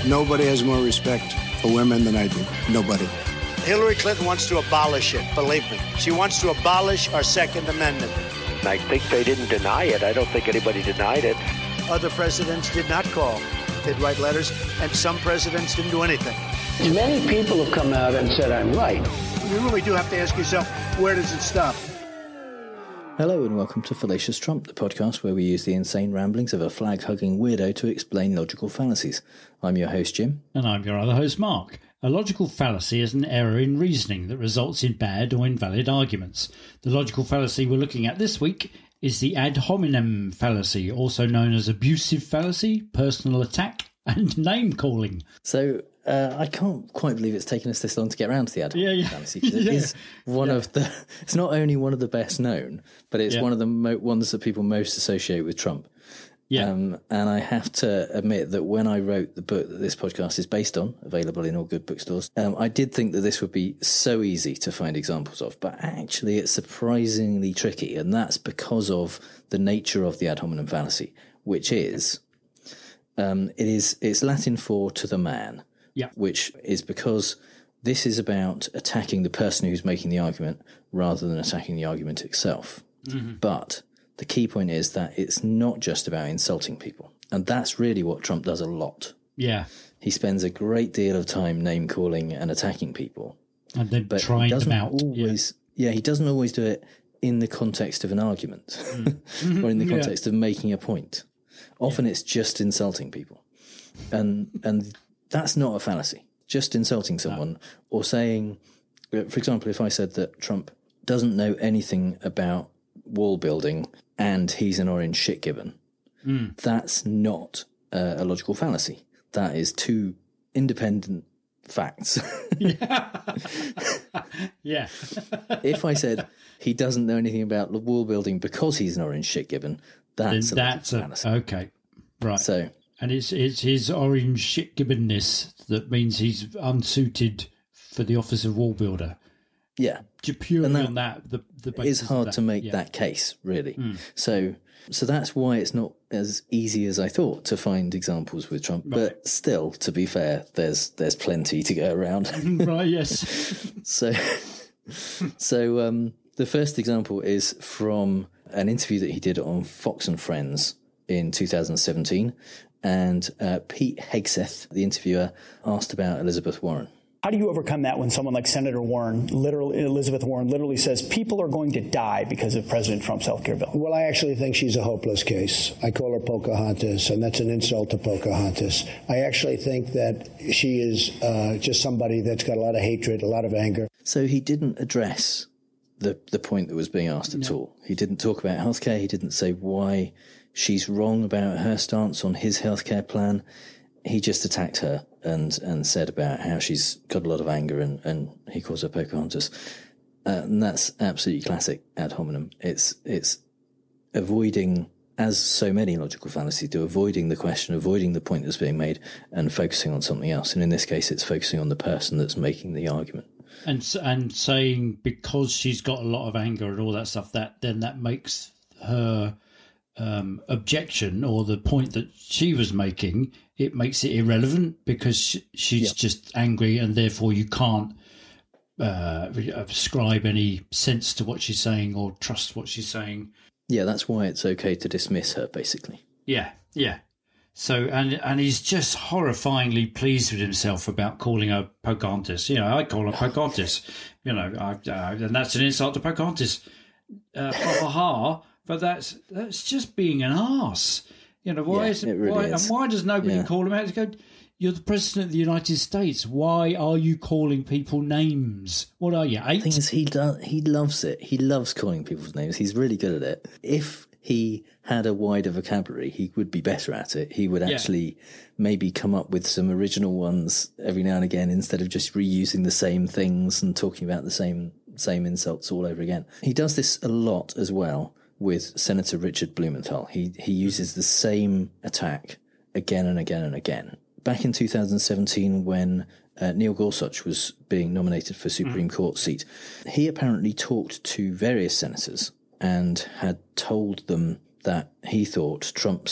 Nobody has more respect for women than I do. Nobody. Hillary Clinton wants to abolish it, believe me. She wants to abolish our Second Amendment. I think they didn't deny it. I don't think anybody denied it. Other presidents did not call. They'd write letters, and some presidents didn't do anything. Many people have come out and said I'm right. You really do have to ask yourself, where does it stop? Hello and welcome to Fallacious Trump, the podcast where we use the insane ramblings of a flag-hugging weirdo to explain logical fallacies. I'm your host, Jim. And I'm your other host, Mark. A logical fallacy is an error in reasoning that results in bad or invalid arguments. The logical fallacy we're looking at this week is the ad hominem fallacy, also known as abusive fallacy, personal attack, and name-calling. So, I can't quite believe it's taken us this long to get around to the ad hominem fallacy. It is one of the... It's not only one of the best known, but it's one of the ones that people most associate with Trump. Yeah. And I have to admit that when I wrote the book that this podcast is based on, available in all good bookstores, I did think that this would be so easy to find examples of, but actually it's surprisingly tricky, and that's because of the nature of the ad hominem fallacy, which is, it's Latin for to the man, which is because this is about attacking the person who's making the argument rather than attacking the argument itself. Mm-hmm. But the key point is that it's not just about insulting people. And that's really what Trump does a lot. Yeah. He spends a great deal of time name-calling and attacking people. And then trying them out. He doesn't always do it in the context of an argument or in the context of making a point. Often it's just insulting people. And that's not a fallacy. Just insulting someone or saying, for example, if I said that Trump doesn't know anything about wall building and he's an orange shit gibbon, that's not a logical fallacy. That is two independent facts. If I said he doesn't know anything about wall building because he's an orange shit gibbon, that's a fallacy. Okay, right. So, and it's his orange shit gibbonness that means he's unsuited for the office of wall builder. Yeah. Purely on that, the it's hard to make that case, really. So that's why it's not as easy as I thought to find examples with Trump. Right. But still, to be fair, there's plenty to go around. Right, yes. So the first example is from an interview that he did on Fox and Friends in 2017. And Pete Hegseth, the interviewer, asked about Elizabeth Warren. How do you overcome that when someone like Senator Warren, Elizabeth Warren, literally says people are going to die because of President Trump's health care bill? Well, I actually think she's a hopeless case. I call her Pocahontas, and that's an insult to Pocahontas. I actually think that she is just somebody that's got a lot of hatred, a lot of anger. So he didn't address the point that was being asked at all. He didn't talk about healthcare. He didn't say why she's wrong about her stance on his healthcare plan. He just attacked her and said about how she's got a lot of anger and he calls her Pocahontas. And that's absolutely classic ad hominem. It's avoiding, as so many logical fallacies do, avoiding the question, avoiding the point that's being made and focusing on something else. And in this case, it's focusing on the person that's making the argument. And saying because she's got a lot of anger and all that stuff, that makes her objection or the point that she was making, it makes it irrelevant because she's just angry and therefore you can't ascribe any sense to what she's saying or trust what she's saying. Yeah, that's why it's okay to dismiss her, basically. Yeah. So, and he's just horrifyingly pleased with himself about calling her Pocahontas. You know, I call her Pocahontas. You know, and that's an insult to Pocahontas. But that's just being an arse. You know, why does nobody call him out to go, you're the President of the United States. Why are you calling people names? What are you, 8? The thing is, he loves it. He loves calling people's names. He's really good at it. If he had a wider vocabulary, he would be better at it. He would actually maybe come up with some original ones every now and again instead of just reusing the same things and talking about the same insults all over again. He does this a lot as well with Senator Richard Blumenthal. He uses the same attack again and again and again. Back in 2017, when Neil Gorsuch was being nominated for Supreme Court seat, he apparently talked to various senators and had told them that he thought Trump's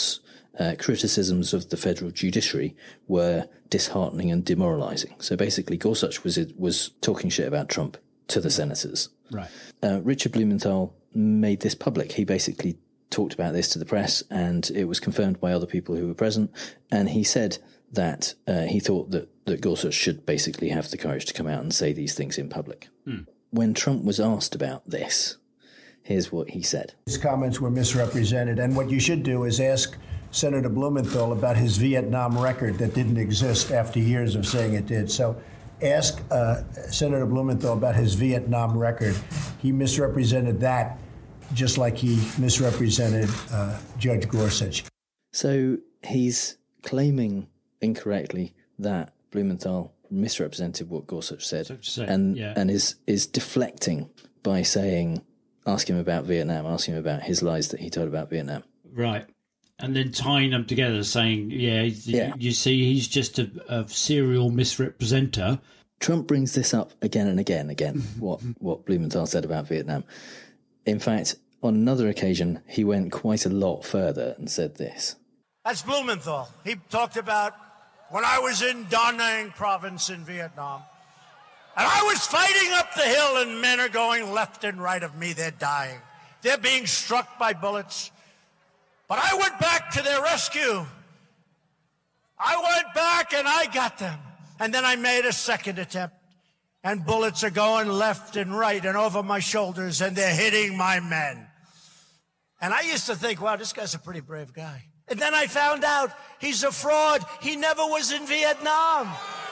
criticisms of the federal judiciary were disheartening and demoralizing. So basically, Gorsuch was talking shit about Trump to the senators. Right. Richard Blumenthal made this public. He basically talked about this to the press, and it was confirmed by other people who were present. And he said that he thought that Gorsuch should basically have the courage to come out and say these things in public. When Trump was asked about this, here's what he said. His comments were misrepresented, and what you should do is ask Senator Blumenthal about his Vietnam record that didn't exist after years of saying it did. So ask Senator Blumenthal about his Vietnam record. He misrepresented that just like he misrepresented Judge Gorsuch. So he's claiming incorrectly that Blumenthal misrepresented what Gorsuch said, and is deflecting by asking him about Vietnam, asking him about his lies that he told about Vietnam. Right. And then tying them together, saying, you see, he's just a serial misrepresenter. Trump brings this up again and again, what Blumenthal said about Vietnam. In fact, on another occasion, he went quite a lot further and said this. That's Blumenthal. He talked about when I was in Da Nang province in Vietnam, and I was fighting up the hill, and men are going left and right of me. They're dying. They're being struck by bullets. But I went back to their rescue. I went back and I got them. And then I made a second attempt. And bullets are going left and right and over my shoulders, and they're hitting my men. And I used to think, wow, this guy's a pretty brave guy. And then I found out he's a fraud. He never was in Vietnam.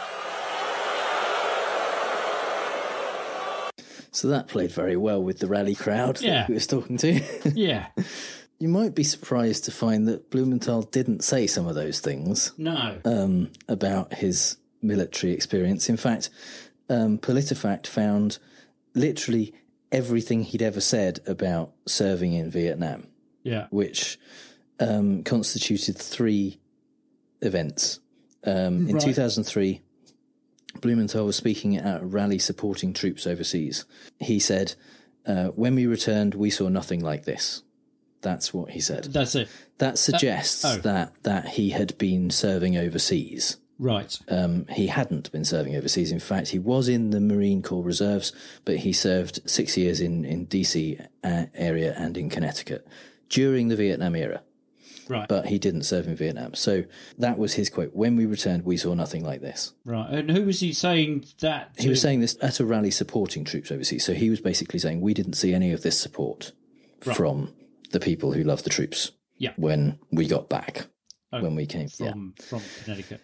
So that played very well with the rally crowd that he was talking to. Yeah. You might be surprised to find that Blumenthal didn't say some of those things. No. About his military experience. In fact, PolitiFact found literally everything he'd ever said about serving in Vietnam. Yeah. Which constituted 3 events. In 2003, Blumenthal was speaking at a rally supporting troops overseas. He said, when we returned, we saw nothing like this. That's what he said. That's it. That suggests that he had been serving overseas. Right. He hadn't been serving overseas. In fact, he was in the Marine Corps Reserves, but he served 6 years in D.C. area and in Connecticut during the Vietnam era. Right. But he didn't serve in Vietnam. So that was his quote. When we returned, we saw nothing like this. Right. And who was he saying that to? He was saying this at a rally supporting troops overseas. So he was basically saying we didn't see any of this support from the people who love the troops when we got back, when we came from Connecticut.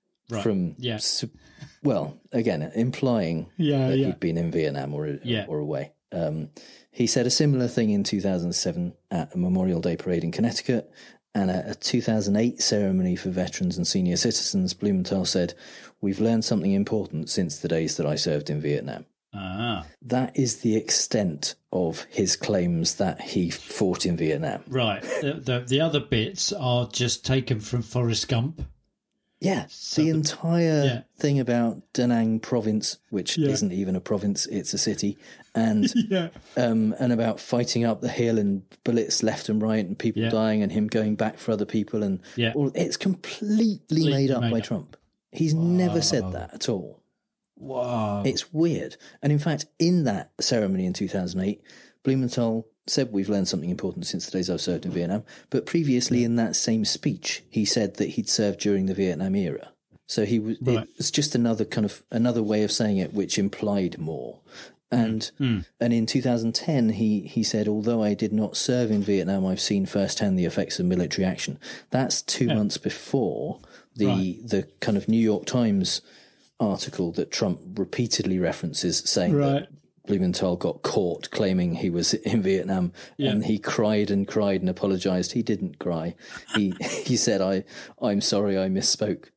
Right. Well, again, implying that he'd been in Vietnam or away. He said a similar thing in 2007 at a Memorial Day parade in Connecticut, and at a 2008 ceremony for veterans and senior citizens, Blumenthal said, "We've learned something important since the days that I served in Vietnam." That is the extent of his claims that he fought in Vietnam. Right. The other bits are just taken from Forrest Gump. Yeah, so the entire thing about Da Nang province, which isn't even a province, it's a city, and and about fighting up the hill and bullets left and right and people dying and him going back for other people, and it's completely made up by Trump. He's never said that at all. Wow. It's weird. And in fact, in that ceremony in 2008, Blumenthal said we've learned something important since the days I've served in Vietnam. But previously in that same speech, he said that he'd served during the Vietnam era. So it was just another way of saying it, which implied more. And in 2010, he said, although I did not serve in Vietnam, I've seen firsthand the effects of military action. That's 2 months before the kind of New York Times article that Trump repeatedly references, saying that Blumenthal got caught claiming he was in Vietnam, and he cried and apologized. He didn't cry. He said, I'm sorry, I misspoke.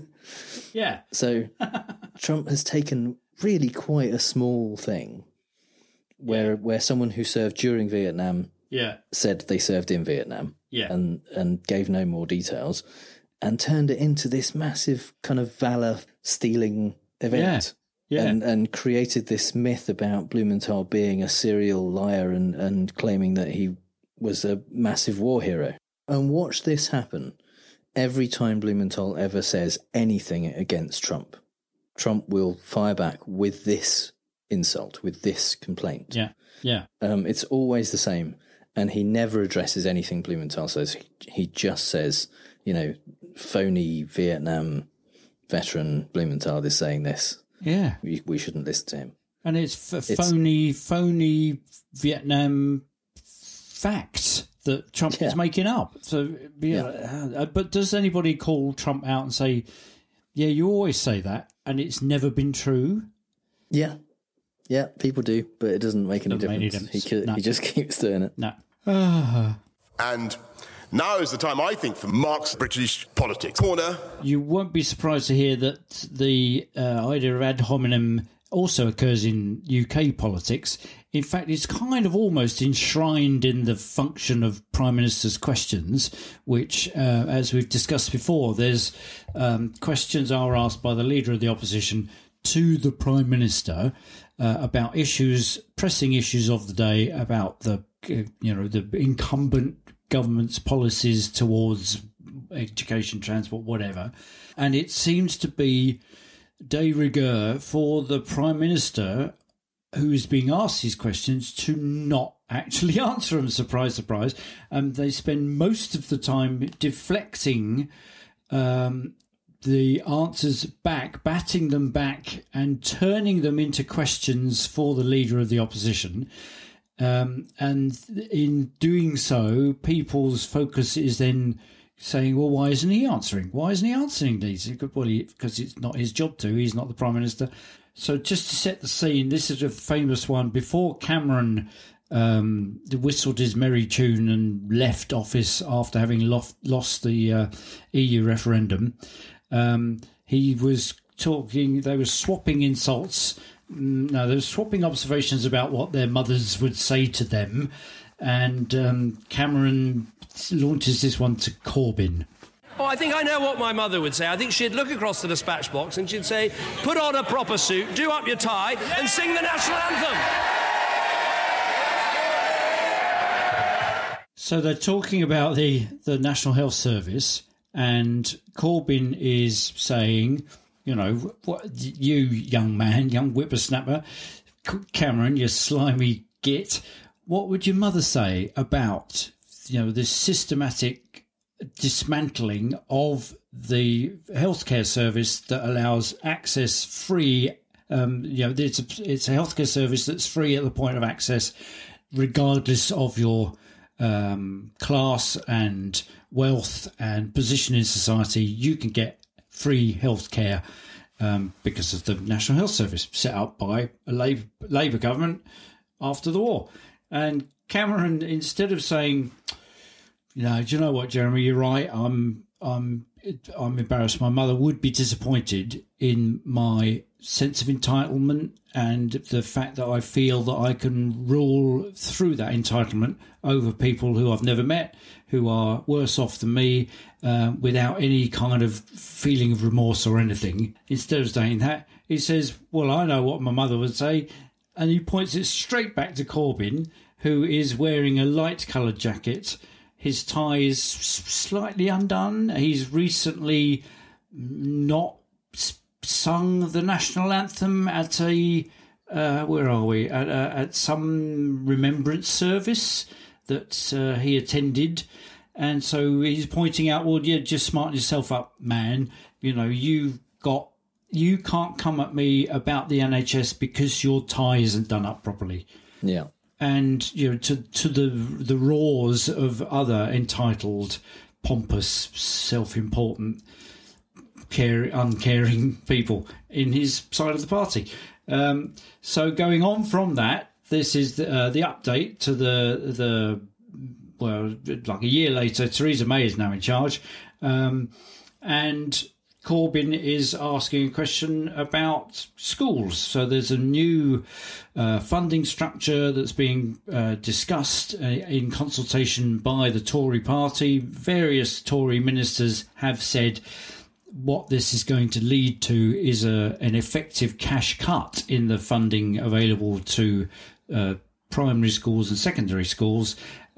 So Trump has taken really quite a small thing where someone who served during Vietnam said they served in Vietnam and gave no more details, and turned it into this massive kind of valor-stealing event. And created this myth about Blumenthal being a serial liar and claiming that he was a massive war hero. And watch this happen every time Blumenthal ever says anything against Trump, Trump will fire back with this insult, with this complaint. Yeah. It's always the same. And he never addresses anything Blumenthal says. He just says, phony Vietnam veteran Blumenthal is saying this. Yeah. We shouldn't listen to him. And it's phony Vietnam facts that Trump is making up. So, but does anybody call Trump out and say, yeah, you always say that, and it's never been true? Yeah. Yeah, people do, but it doesn't make any difference. He just keeps doing it. No. And now is the time, I think, for Mark's British politics corner. You won't be surprised to hear that the idea of ad hominem also occurs in UK politics. In fact, it's kind of almost enshrined in the function of Prime Minister's questions, which, as we've discussed before, there's questions are asked by the Leader of the Opposition to the Prime Minister about pressing issues of the day, about the incumbent government's policies towards education, transport, whatever. And it seems to be de rigueur for the Prime Minister, who is being asked these questions, to not actually answer them. Surprise, surprise. They spend most of the time deflecting the answers back, batting them back and turning them into questions for the Leader of the Opposition. And in doing so, people's focus is then saying, well, why isn't he answering? Why isn't he answering these? Well, because it's not his job to. He's not the Prime Minister. So just to set the scene, this is a famous one. Before Cameron whistled his merry tune and left office after having lost the EU referendum, he was talking, they were swapping insults. No, they were swapping observations about what their mothers would say to them. And Cameron launches this one to Corbyn. Oh, I think I know what my mother would say. I think she'd look across the dispatch box and she'd say, put on a proper suit, do up your tie, and sing the national anthem. So they're talking about the National Health Service, and Corbyn is saying, what, you young man, young whippersnapper, Cameron, you slimy git, what would your mother say about, this systematic dismantling of the healthcare service that allows access free? It's a healthcare service that's free at the point of access, regardless of your class and wealth and position in society. You can get free healthcare because of the National Health Service set up by a Labour government after the war. And Cameron, instead of saying, do you know what, Jeremy, you're right, I'm embarrassed. My mother would be disappointed in my sense of entitlement and the fact that I feel that I can rule through that entitlement over people who I've never met, who are worse off than me, without any kind of feeling of remorse or anything. Instead of saying that, he says, well, I know what my mother would say. And he points it straight back to Corbyn, who is wearing a light-coloured jacket. His tie is slightly undone. He's recently not sung the national anthem at at some remembrance service that he attended. And so he's pointing out, well, yeah, just smarten yourself up, man. You can't come at me about the NHS because your tie isn't done up properly. Yeah. And, to the roars of other entitled, pompous, self-important, uncaring people in his side of the party. So going on from that, this is the update to like a year later, Theresa May is now in charge. And Corbyn is asking a question about schools. So there's a new funding structure that's being discussed in consultation by the Tory party. Various Tory ministers have said what this is going to lead to is an effective cash cut in the funding available to primary schools and secondary schools.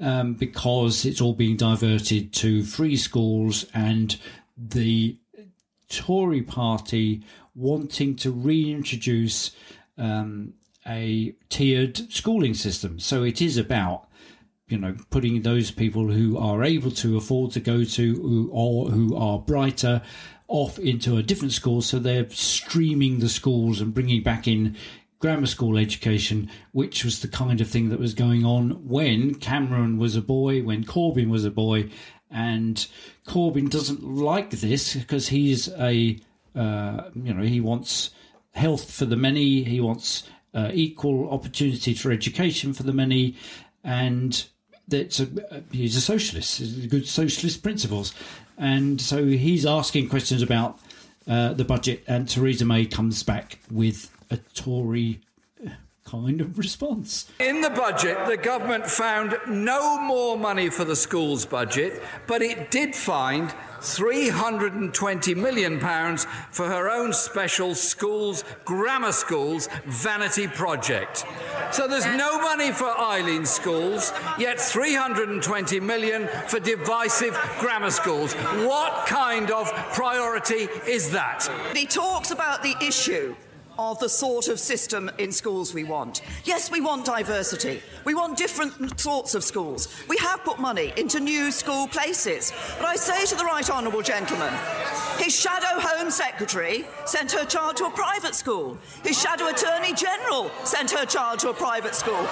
because it's all being diverted to free schools and the Tory party wanting to reintroduce a tiered schooling system. So it is about, putting those people who are able to afford to go to or who are brighter off into a different school. So they're streaming the schools and bringing back in grammar school education, which was the kind of thing that was going on when Cameron was a boy, when Corbyn was a boy. And Corbyn doesn't like this because he's he wants health for the many, he wants equal opportunity for education for the many, and he's a socialist, he's good socialist principles. And so he's asking questions about the budget, and Theresa May comes back with a Tory kind of response. In the budget, the government found no more money for the schools budget, but it did find £320 million for her own special grammar schools vanity project. So there's no money for Eileen's schools, yet £320 million for divisive grammar schools. What kind of priority is that? He talks about the issue of the sort of system in schools we want. Yes, we want diversity. We want different sorts of schools. We have put money into new school places. But I say to the right honourable gentleman, his shadow Home Secretary sent her child to a private school. His shadow Attorney General sent her child to a private school.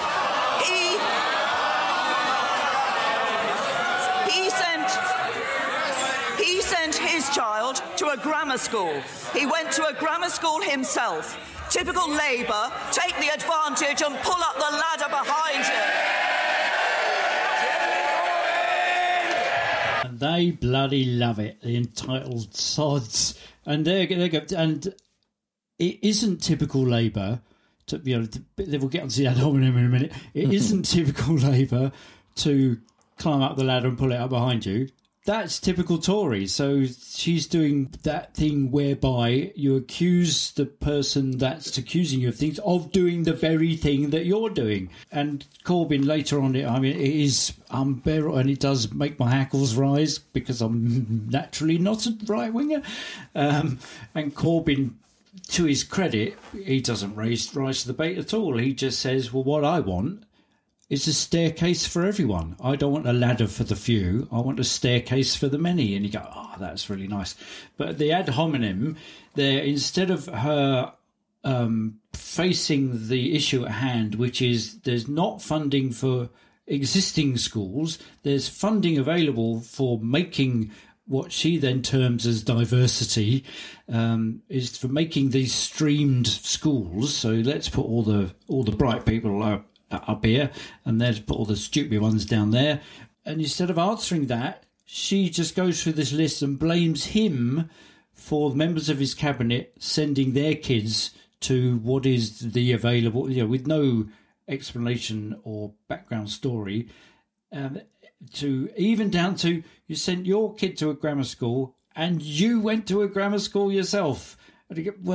He sent his child to a grammar school. He went to a grammar school himself. Typical Labour, take the advantage and pull up the ladder behind you. And they bloody love it, the entitled sods. And they go, and it isn't typical Labour to, we'll get onto the ad hominem in a minute. It isn't typical Labour to climb up the ladder and pull it up behind you. That's typical Tory. So she's doing that thing whereby you accuse the person that's accusing you of things of doing the very thing that you're doing. And Corbyn later on, it is unbearable, and it does make my hackles rise because I'm naturally not a right-winger. And Corbyn, to his credit, he doesn't rise to the bait at all. He just says, well, what I want is a staircase for everyone. I don't want a ladder for the few. I want a staircase for the many. And you go, oh, that's really nice. But the ad hominem there, instead of her facing the issue at hand, which is there's not funding for existing schools, there's funding available for making what she then terms as diversity, is for making these streamed schools. So let's put all the bright people up here, and then put all the stupid ones down there. And instead of answering that, she just goes through this list and blames him for members of his cabinet sending their kids to what is the available, with no explanation or background story, to even down to you sent your kid to a grammar school and you went to a grammar school yourself. And you go,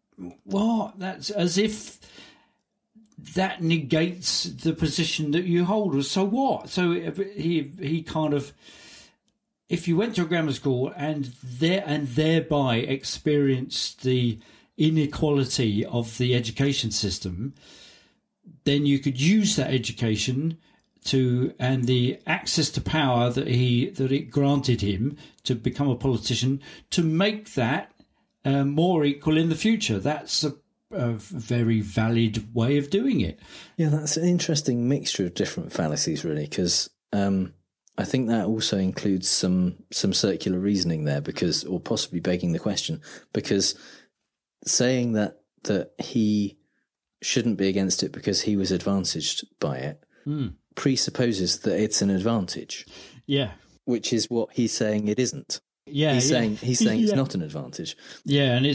that's as if that negates the position that you hold. So what? So he kind of, if you went to a grammar school and thereby experienced the inequality of the education system, then you could use that education and the access to power that it granted him to become a politician to make that more equal in the future. That's a very valid way of doing it. Yeah, that's an interesting mixture of different fallacies, really, because I think that also includes some circular reasoning there, or possibly begging the question, because saying that he shouldn't be against it because he was advantaged by it presupposes that it's an advantage. Yeah, which is what he's saying it isn't. Yeah, he's saying it's not an advantage. Yeah, and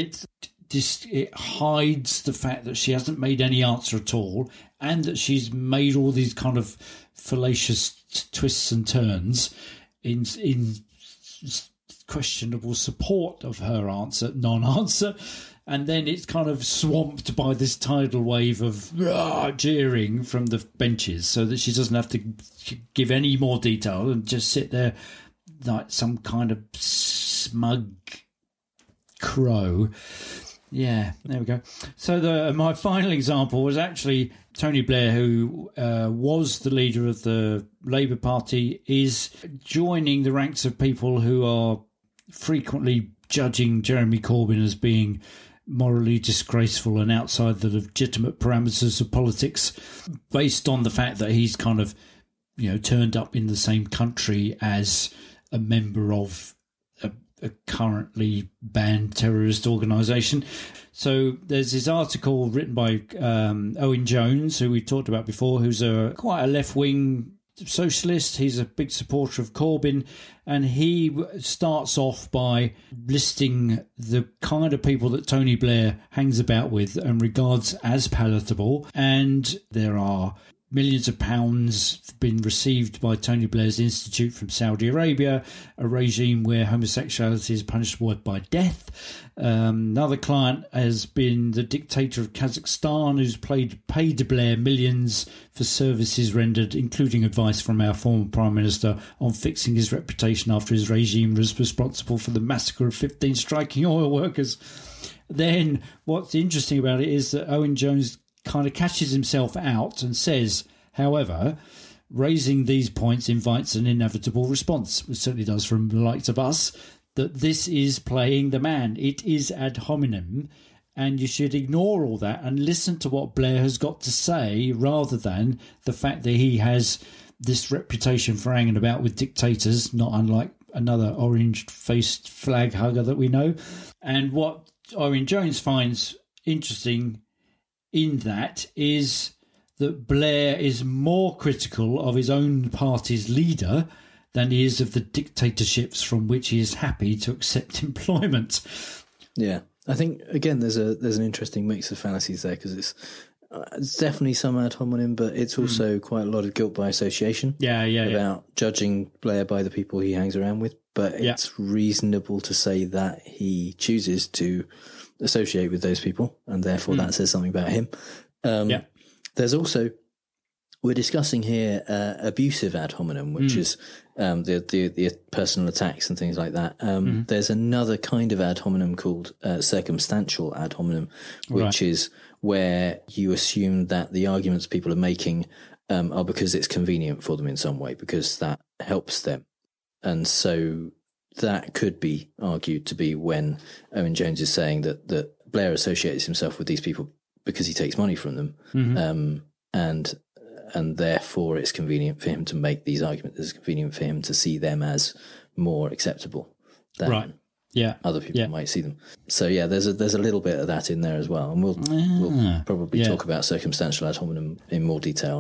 it hides the fact that she hasn't made any answer at all, and that she's made all these kind of fallacious twists and turns in questionable support of her non-answer. And then it's kind of swamped by this tidal wave of jeering from the benches, so that she doesn't have to give any more detail and just sit there like some kind of smug crow. Yeah, there we go. So my final example was actually Tony Blair, who was the leader of the Labour Party, is joining the ranks of people who are frequently judging Jeremy Corbyn as being morally disgraceful and outside the legitimate parameters of politics, based on the fact that he's kind of, turned up in the same country as a member of a currently banned terrorist organisation. So there's this article written by Owen Jones, who we talked about before, who's quite a left-wing socialist. He's a big supporter of Corbyn, and he starts off by listing the kind of people that Tony Blair hangs about with and regards as palatable. And there are millions of pounds been received by Tony Blair's Institute from Saudi Arabia, a regime where homosexuality is punishable by death. Another client has been the dictator of Kazakhstan, who's paid Blair millions for services rendered, including advice from our former Prime Minister on fixing his reputation after his regime was responsible for the massacre of 15 striking oil workers. Then what's interesting about it is that Owen Jones kind of catches himself out and says, however, raising these points invites an inevitable response, which certainly does from the likes of us, that this is playing the man. It is ad hominem, and you should ignore all that and listen to what Blair has got to say, rather than the fact that he has this reputation for hanging about with dictators, not unlike another orange-faced flag hugger that we know. And what Owen Jones finds interesting in that is that Blair is more critical of his own party's leader than he is of the dictatorships from which he is happy to accept employment. Yeah, I think, again, there's an interesting mix of fallacies there, because it's definitely some ad hominem, but it's also quite a lot of guilt by association. About judging Blair by the people he hangs around with. But it's reasonable to say that he chooses to associate with those people, and therefore that says something about him. There's also, we're discussing here abusive ad hominem, which is the personal attacks and things like that. There's another kind of ad hominem called circumstantial ad hominem, which is where you assume that the arguments people are making are because it's convenient for them in some way, because that helps them. And so that could be argued to be when Owen Jones is saying that Blair associates himself with these people because he takes money from them, and therefore it's convenient for him to make these arguments. It's convenient for him to see them as more acceptable than other people might see them. So there's a little bit of that in there as well, and we'll probably talk about circumstantial ad hominem in more detail.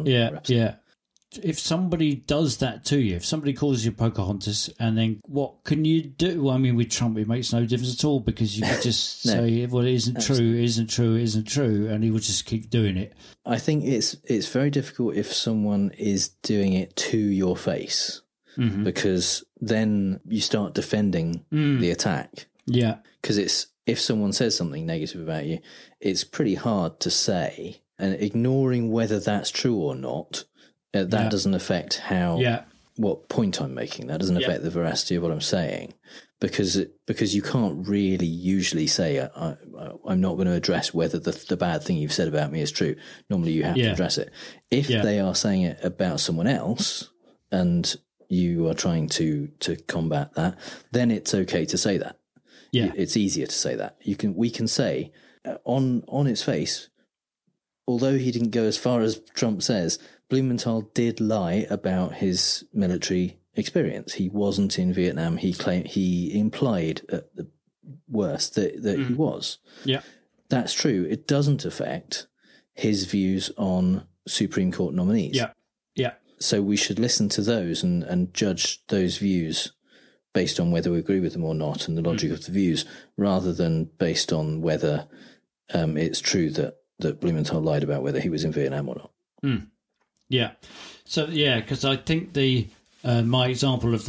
If somebody does that to you, if somebody calls you Pocahontas, and then what can you do? Well, I mean, with Trump, it makes no difference at all, because you could just say, well, it isn't true, it isn't true, it isn't true, and he would just keep doing it. I think it's very difficult if someone is doing it to your face, because then you start defending the attack. Yeah. Because if someone says something negative about you, it's pretty hard to say, and ignoring whether that's true or not, that doesn't affect what point I'm making. That doesn't affect the veracity of what I'm saying, because you can't really usually say I'm not going to address whether the bad thing you've said about me is true. Normally you have to address it. If they are saying it about someone else and you are trying to combat that, then it's okay to say that. Yeah, it's easier to say that. We can say on its face, although he didn't go as far as Trump says, Blumenthal did lie about his military experience. He wasn't in Vietnam. He implied at the worst that he was. Yeah, that's true. It doesn't affect his views on Supreme Court nominees. Yeah. So we should listen to those and judge those views based on whether we agree with them or not, and the logic of the views, rather than based on whether it's true that Blumenthal lied about whether he was in Vietnam or not. Yeah. So, because I think my example of the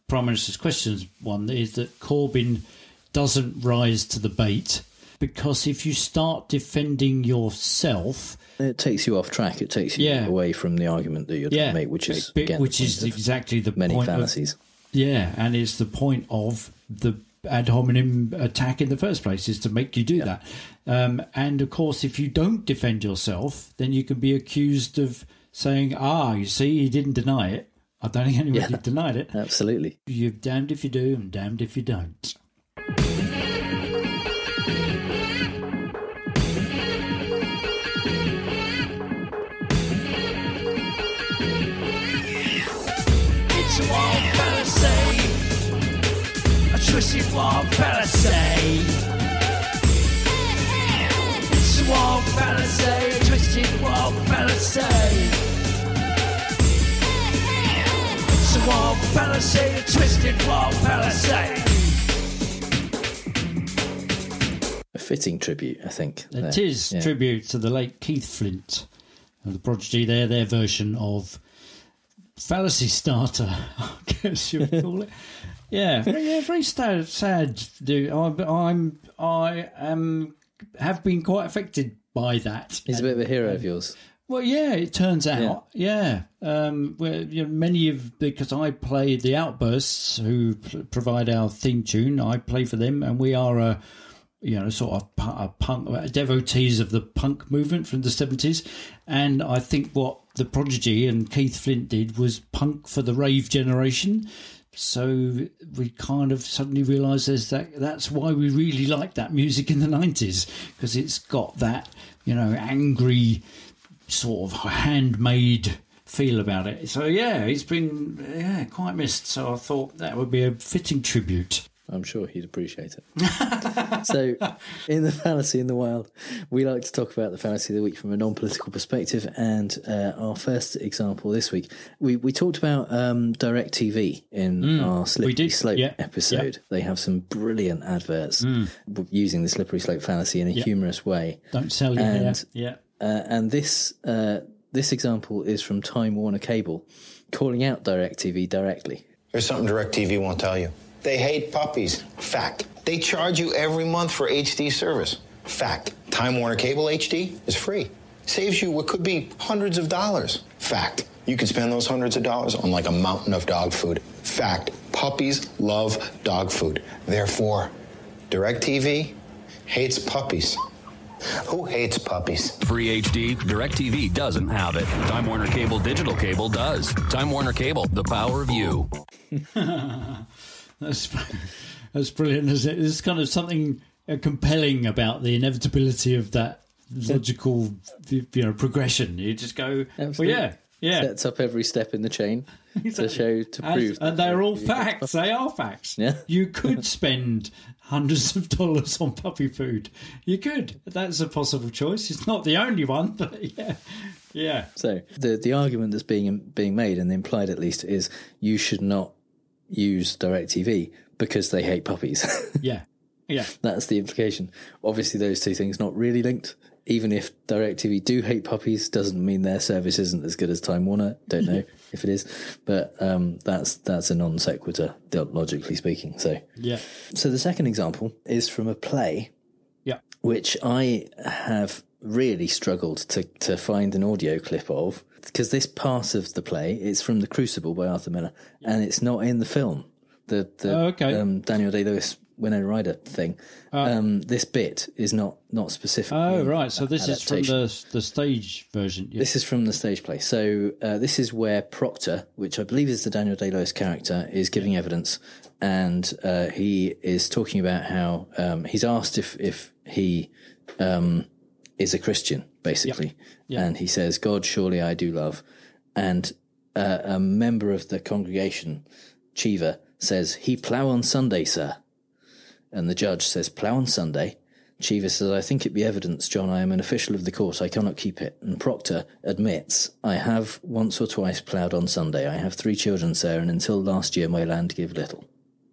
Prime Minister's questions one is that Corbyn doesn't rise to the bait, because if you start defending yourself, it takes you off track. It takes you away from the argument that you're trying to make, which is exactly the many point fallacies. And it's the point of the ad hominem attack in the first place, is to make you do that. And of course, if you don't defend yourself, then you can be accused of saying, you see, he didn't deny it. I don't think anybody denied it. Absolutely. You're damned if you do and damned if you don't. It's a wild fallacy, a twisted wild fallacy. It's a wild fallacy, a twisted wild fallacy. It's a wild fallacy, a twisted wild fallacy. A fitting tribute, I think. It is tribute to the late Keith Flint of the Prodigy. Their version of Fallacy Starter, I guess you would call it. Very sad. I have been quite affected by that. He's a bit of a hero of yours. Well, it turns out, because I play the Outbursts, who provide our theme tune. I play for them, and we are sort of punk devotees of the punk movement from the 70s. And I think what the Prodigy and Keith Flint did was punk for the rave generation. So we kind of suddenly realised that's why we really liked that music in the 90s, because it's got that, angry sort of handmade feel about it. So he's been quite missed. So I thought that would be a fitting tribute. I'm sure he'd appreciate it. So, in the Fallacy in the Wild, we like to talk about the Fallacy of the Week from a non-political perspective. And our first example this week, we talked about DirecTV in our Slippery Slope episode. Yeah. They have some brilliant adverts using the Slippery Slope fallacy in a humorous way. Don't sell you here. And this example is from Time Warner Cable, calling out DirecTV directly. Here's something DirecTV won't tell you. They hate puppies. Fact. They charge you every month for HD service. Fact. Time Warner Cable HD is free. Saves you what could be hundreds of dollars. Fact. You could spend those hundreds of dollars on like a mountain of dog food. Fact. Puppies love dog food. Therefore, DirecTV hates puppies. Who hates puppies? Free HD, DirecTV doesn't have it. Time Warner Cable Digital Cable does. Time Warner Cable, the power of you. That's brilliant, isn't it? There's kind of something compelling about the inevitability of that logical, progression. You just go, absolutely. Sets up every step in the chain to prove. And they're all facts. They are facts. Yeah. You could spend hundreds of dollars on puppy food. You could. That's a possible choice. It's not the only one, but yeah. So the argument that's being made, and implied at least, is you should not use DirecTV because they hate puppies. Yeah. That's the implication. Obviously, those two things not really linked. Even if DirecTV do hate puppies, doesn't mean their service isn't as good as Time Warner. Don't know if it is, but that's a non sequitur, logically speaking. So the second example is from a play, which I have really struggled to find an audio clip of, because this part of the play is from The Crucible by Arthur Miller, and it's not in the film. The Daniel Day-Lewis Winona Ryder thing. This bit is not specific. Oh, right. So this is from the stage version. Yeah. This is from the stage play. So this is where Proctor, which I believe is the Daniel Day-Lewis character, is giving evidence, and he is talking about how he's asked if he is a Christian, basically. Yep. And he says, "God, surely I do love." And a member of the congregation, Cheever, says, "He plough on Sunday, sir." And the judge says, "Plough on Sunday." Cheever says, "I think it be evidence, John. I am an official of the court. I cannot keep it." And Proctor admits, "I have once or twice ploughed on Sunday. I have 3 children, sir, and until last year my land give little."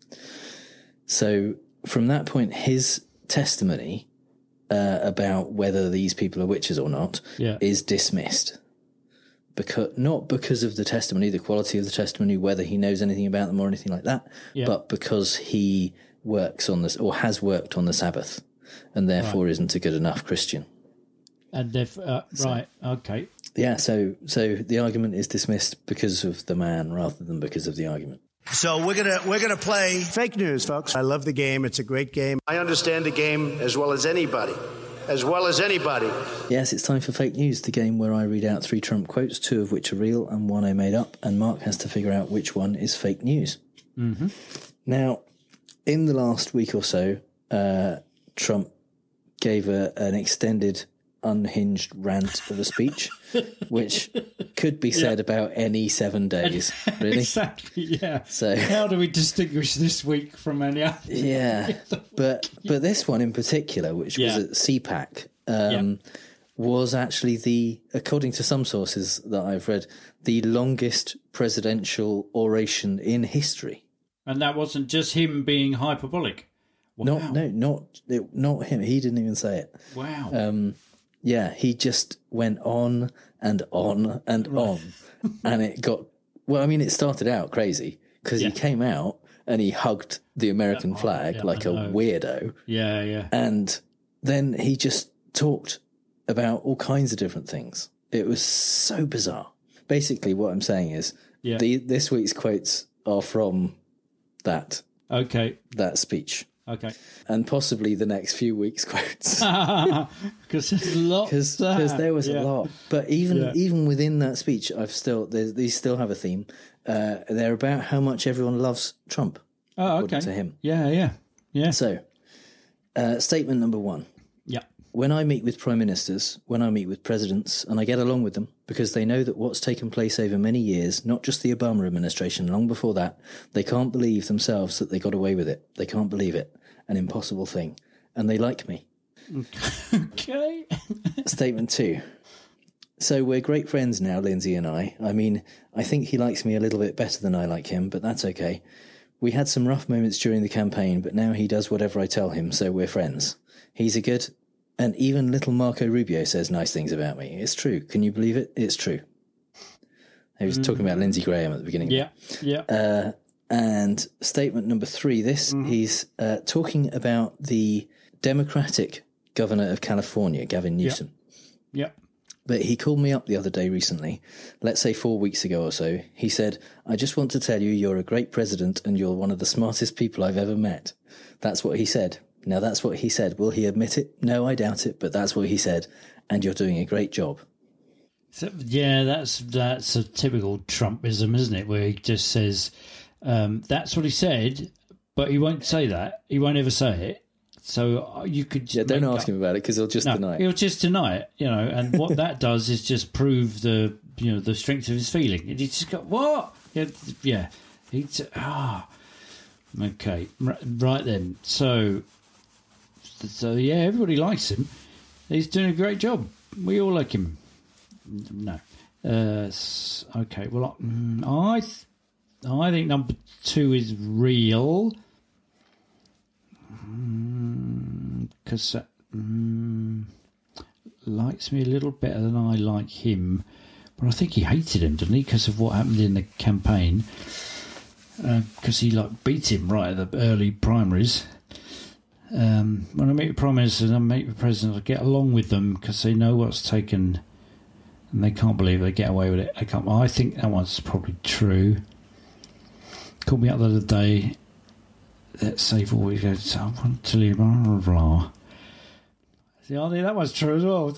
So from that point, his testimony about whether these people are witches or not is dismissed. not because of the testimony, the quality of the testimony, whether he knows anything about them or anything like that, but because he works on this or has worked on the Sabbath and therefore isn't a good enough Christian. And right, okay. Yeah, so the argument is dismissed because of the man rather than because of the argument. So we're gonna play fake news, folks. I love the game. It's a great game. I understand the game as well as anybody. Yes, it's time for Fake News, the game where I read out 3 Trump quotes, 2 of which are real and 1 I made up, and Mark has to figure out which one is fake news. Mm-hmm. Now, in the last week or so, Trump gave an extended, unhinged rant of a speech, which could be said about any 7 days, really. Exactly, yeah. So how do we distinguish this week from any other? Yeah, but this one in particular, which was at CPAC, was actually according to some sources that I've read, the longest presidential oration in history. And that wasn't just him being hyperbolic. Wow. Not him. He didn't even say it. Wow. Yeah, he just went on and on and on. And it got... Well, I mean, it started out crazy because he came out and he hugged the American flag like a weirdo. Yeah, yeah. And then he just talked about all kinds of different things. It was so bizarre. Basically, what I'm saying is this week's quotes are from that speech. Okay. And possibly the next few weeks' quotes. Because there's a lot. Because there was a lot. But even within that speech, these still have a theme. They're about how much everyone loves Trump. Oh, okay. To him. Yeah. So, statement number 1. Yeah. When I meet with prime ministers, when I meet with presidents, and I get along with them, because they know that what's taken place over many years, not just the Obama administration, long before that, they can't believe themselves that they got away with it. They can't believe it. An impossible thing. And they like me. Okay. Statement 2. So we're great friends now, Lindsay and I. I mean, I think he likes me a little bit better than I like him, but that's okay. We had some rough moments during the campaign, but now he does whatever I tell him, so we're friends. He's a good... And even little Marco Rubio says nice things about me. It's true. Can you believe it? It's true. He was talking about Lindsey Graham at the beginning. Yeah. And statement number 3, he's talking about the Democratic governor of California, Gavin Newsom. Yeah. But he called me up the other day recently, let's say 4 weeks ago or so. He said, I just want to tell you you're a great president and you're one of the smartest people I've ever met. That's what he said. Now, that's what he said. Will he admit it? No, I doubt it, but that's what he said. And you're doing a great job. So, yeah, that's a typical Trumpism, isn't it? Where he just says, that's what he said, but he won't say that. He won't ever say it. So you could... Yeah, don't ask him about it because he'll just deny it. He'll just deny it, and what that does is just prove the strength of his feeling. And you just go, what? Yeah. Okay, right then. So yeah, everybody likes him. He's doing a great job. We all like him. No. Okay, well, I think number 2 is real. Because likes me a little better than I like him. But I think he hated him, didn't he? Because of what happened in the campaign. Because he beat him right at the early primaries. When I meet with prime ministers and I meet with presidents, I get along with them because they know what's taken, and they can't believe they get away with it. I think that one's probably true. Called me up the other day. Let's say 4 weeks ago. I want to tell you blah blah blah. See, I think that one's true as well.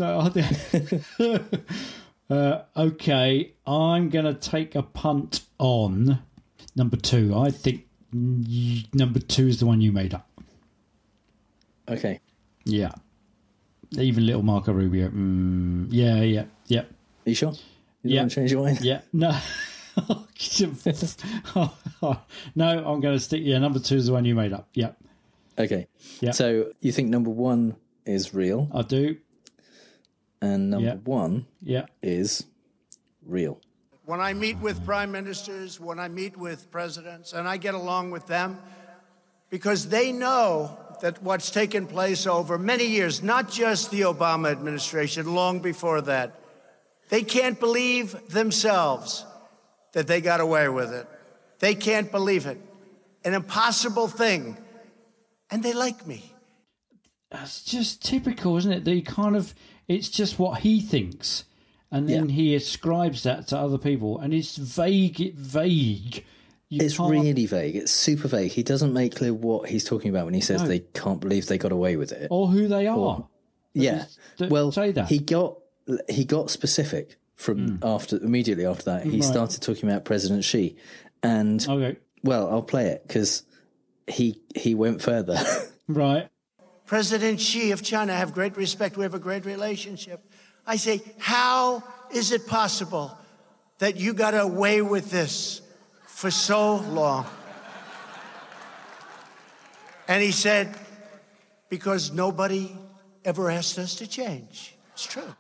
Okay, I'm going to take a punt on number 2. I think number 2 is the one you made up. Okay. Yeah. Even little Marco Rubio. Yeah. Are you sure? You don't want to change your mind? Yeah. No. No, I'm going to stick... Yeah, number 2 is the one you made up. Yeah. Okay. Yeah. So you think number 1 is real? I do. And number 1 is real. When I meet with prime ministers, when I meet with presidents, and I get along with them, because they know that what's taken place over many years, not just the Obama administration, long before that, They can't believe themselves that they got away with it. They can't believe it. An impossible thing. And they like me. That's just typical, isn't it? It's just what he thinks. And then he ascribes that to other people. And it's vague. It's really vague. It's super vague. He doesn't make clear what he's talking about when he says they can't believe they got away with it. Or who they are. Say that. He got specific from immediately after that. He started talking about President Xi. And, I'll play it because he went further. Right. President Xi of China, I have great respect. We have a great relationship. I say, how is it possible that you got away with this for so long? And he said, because nobody ever asked us to change. It's true.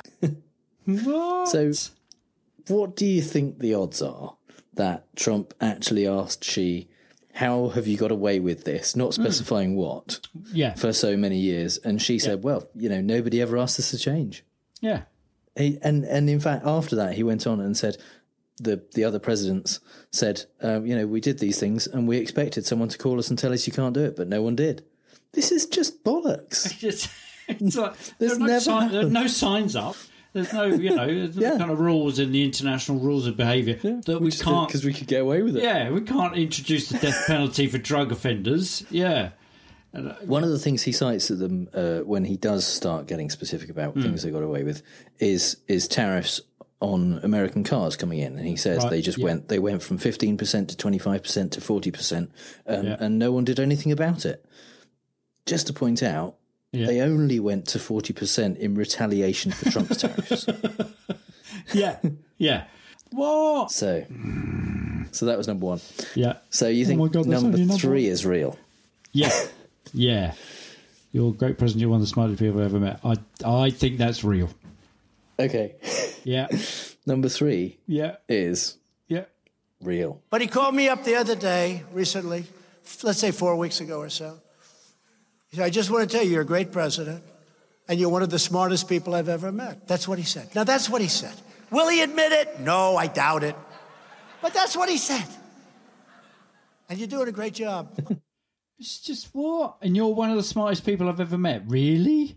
What? So, what do you think the odds are that Trump actually asked Xi, how have you got away with this? Not specifying what. Yeah. For so many years. And Xi said, well, nobody ever asked us to change. Yeah. And in fact, after that, he went on and said, the other presidents said, we did these things and we expected someone to call us and tell us you can't do it, but no one did. This is just bollocks. It's like, there are no signs up. There's no, kind of rules in the international rules of behaviour that we can't... Because we could get away with it. Yeah, we can't introduce the death penalty for drug offenders. Yeah. One of the things he cites at them when he does start getting specific about things they got away with is tariffs on American cars coming in. And he says they went from 15% to 25% to 40%, and no one did anything about it. Just to point out, they only went to 40% in retaliation for Trump's tariffs. Yeah. What? So that was number one. Yeah. So you think number three is real? Yeah. Yeah. You're a great president. You're one of the smartest people I've ever met. I think that's real. Okay. Yeah. Number three is real. But he called me up the other day, recently, let's say 4 weeks ago or so. He said, I just want to tell you, you're a great president, and you're one of the smartest people I've ever met. That's what he said. Now, that's what he said. Will he admit it? No, I doubt it. But that's what he said. And you're doing a great job. It's just what? And you're one of the smartest people I've ever met. Really?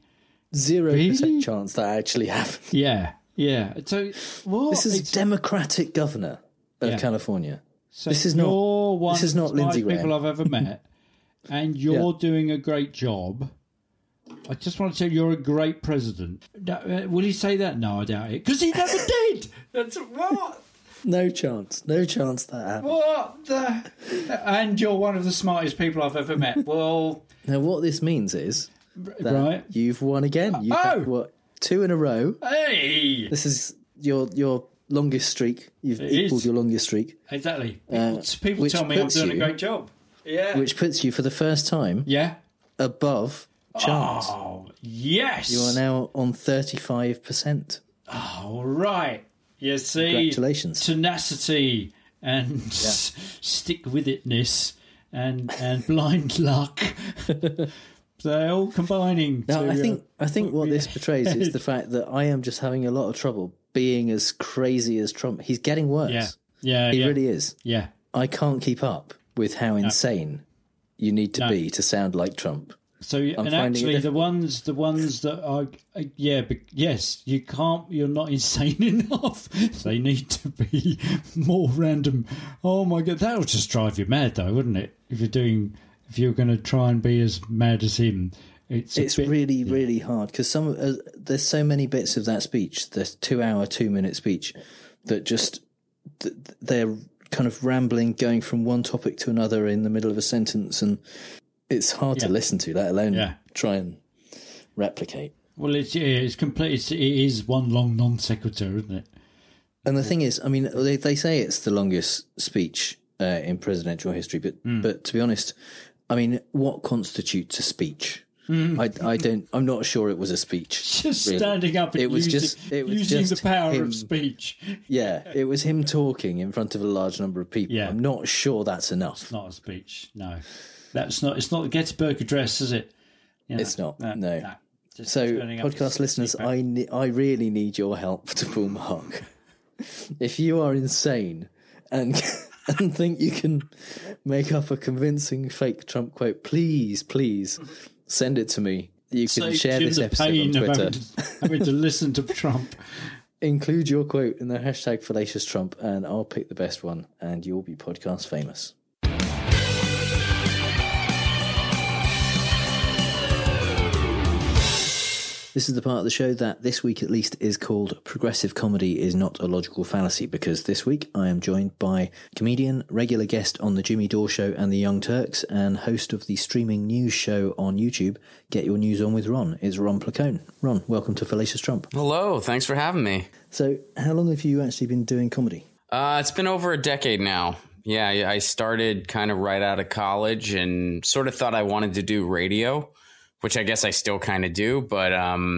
0% chance that actually happened. Yeah. So what? This is Democratic governor of California. So this is not Lindsey Graham. People I've ever met, and you're doing a great job. I just want to tell you, you're a great president. Will he say that? No, I doubt it. Because he never did. That's what? No chance that happened. What the? And you're one of the smartest people I've ever met. Well, now what this means is that you've won again. You've had, 2 in a row. Hey, this is your longest streak. You've equalled your longest streak. Exactly. People tell me I'm doing a great job. Yeah, which puts you for the first time. Above chance. Oh yes, you are now on 35%. Oh right. You see, congratulations. Tenacity and stick-with-itness and blind luck. They're all combining. Now, I think what this betrays is the fact that I am just having a lot of trouble being as crazy as Trump. He's getting worse. Yeah, he really is. Yeah, I can't keep up with how insane you need to be to sound like Trump. So, and actually, the ones that are, yes, you can't. You're not insane enough. They need to be more random. Oh my God, that would just drive you mad, though, wouldn't it? If you're going to try and be as mad as him, it's really hard because there's so many bits of that speech, the 2-minute speech, that just they're kind of rambling, going from one topic to another in the middle of a sentence, and it's hard to listen to, let alone try and replicate. Well, it's complete. It is one long non sequitur, isn't it? And the thing is, I mean, they say it's the longest speech in presidential history, but to be honest, I mean, what constitutes a speech? I'm not sure it was a speech. Just really. Standing up and using the power him, of speech. Yeah, it was him talking in front of a large number of people. Yeah. I'm not sure that's enough. It's not a speech, no. That's not. It's not the Gettysburg Address, is it? It's not. No. So, podcast listeners, I really need your help to fool Mark. If you are insane and think you can make up a convincing fake Trump quote, please send it to me. You can share this episode on Twitter. Having to listen to Trump. Include your quote in the hashtag Fallacious Trump, and I'll pick the best one, and you'll be podcast famous. This is the part of the show that this week at least is called Progressive Comedy is Not a Logical Fallacy, because this week I am joined by comedian, regular guest on The Jimmy Dore Show and The Young Turks, and host of the streaming news show on YouTube, Get Your News On With Ron. It's Ron Placone. Ron, welcome to Fallacious Trump. Hello, thanks for having me. So how long have you actually been doing comedy? It's been over a decade now. Yeah, I started kind of right out of college and sort of thought I wanted to do radio, which I guess I still kind of do, but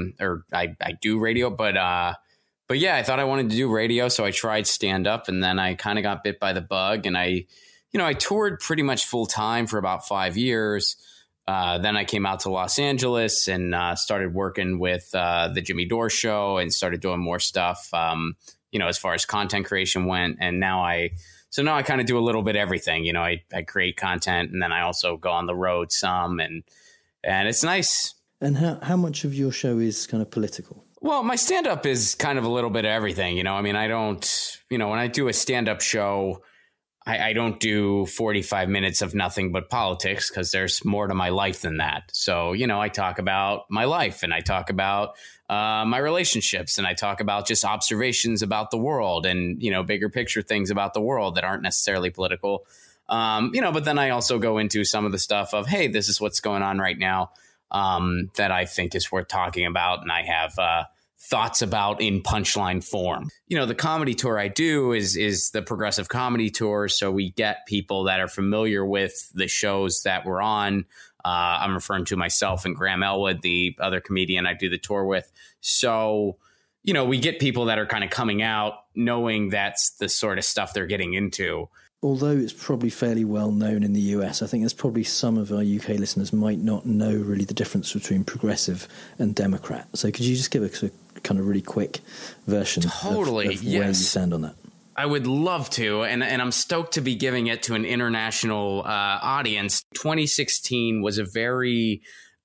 I do radio, but yeah, I thought I wanted to do radio, so I tried stand up, and then I kind of got bit by the bug, and I toured pretty much full time for about 5 years. Then I came out to Los Angeles and started working with the Jimmy Dore Show and started doing more stuff, as far as content creation went, and now I kind of do a little bit of everything. I create content, and then I also go on the road some, and it's nice. And how much of your show is kind of political? Well, my stand-up is kind of a little bit of everything. I don't, when I do a stand-up show, I don't do 45 minutes of nothing but politics, because there's more to my life than that. So, I talk about my life, and I talk about my relationships, and I talk about just observations about the world and, bigger picture things about the world that aren't necessarily political. But then I also go into some of the stuff of, hey, this is what's going on right now that I think is worth talking about. And I have thoughts about in punchline form. The comedy tour I do is the Progressive Comedy Tour. So we get people that are familiar with the shows that we're on. I'm referring to myself and Graham Elwood, the other comedian I do the tour with. So, we get people that are kind of coming out knowing that's the sort of stuff they're getting into. Although it's probably fairly well known in the US, I think there's probably some of our UK listeners might not know really the difference between progressive and Democrat. So could you just give us a kind of really quick version of where you stand on that? I would love to, and I'm stoked to be giving it to an international audience. 2016 was a very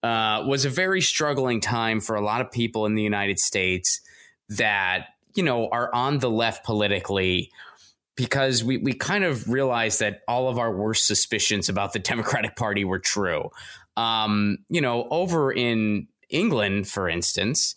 struggling time for a lot of people in the United States that, are on the left politically, because we kind of realized that all of our worst suspicions about the Democratic Party were true. Over in England, for instance,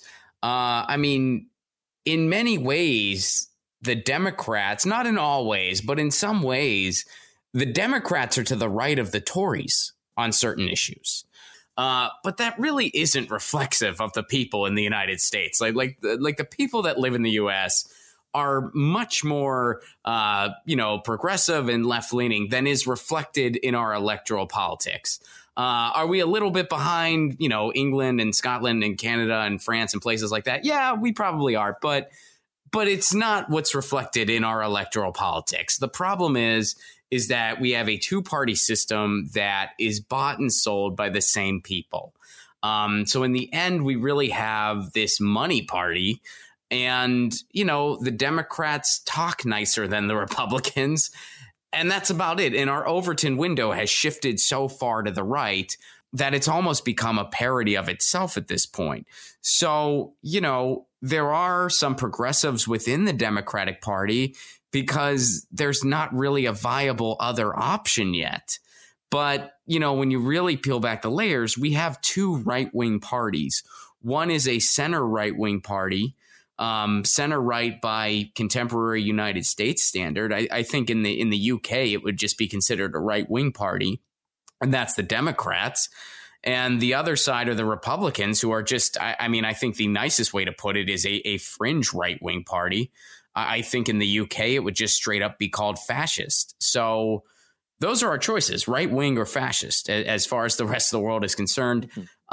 in many ways, the Democrats, not in all ways, but in some ways, the Democrats are to the right of the Tories on certain issues. But that really isn't reflexive of the people in the United States. Like the people that live in the U.S. are much more, progressive and left-leaning than is reflected in our electoral politics. Are we a little bit behind, England and Scotland and Canada and France and places like that? Yeah, we probably are. But it's not what's reflected in our electoral politics. The problem is that we have a two-party system that is bought and sold by the same people. So in the end, we really have this money party. And, the Democrats talk nicer than the Republicans. And that's about it. And our Overton window has shifted so far to the right that it's almost become a parody of itself at this point. So, there are some progressives within the Democratic Party because there's not really a viable other option yet. But, when you really peel back the layers, we have two right-wing parties. One is a center right-wing party. Center right by contemporary United States standard. I think in the UK, it would just be considered a right wing party. And that's the Democrats. And the other side are the Republicans, who are just, I think the nicest way to put it is a fringe right wing party. I think in the UK, it would just straight up be called fascist. So those are our choices, right wing or fascist, as far as the rest of the world is concerned.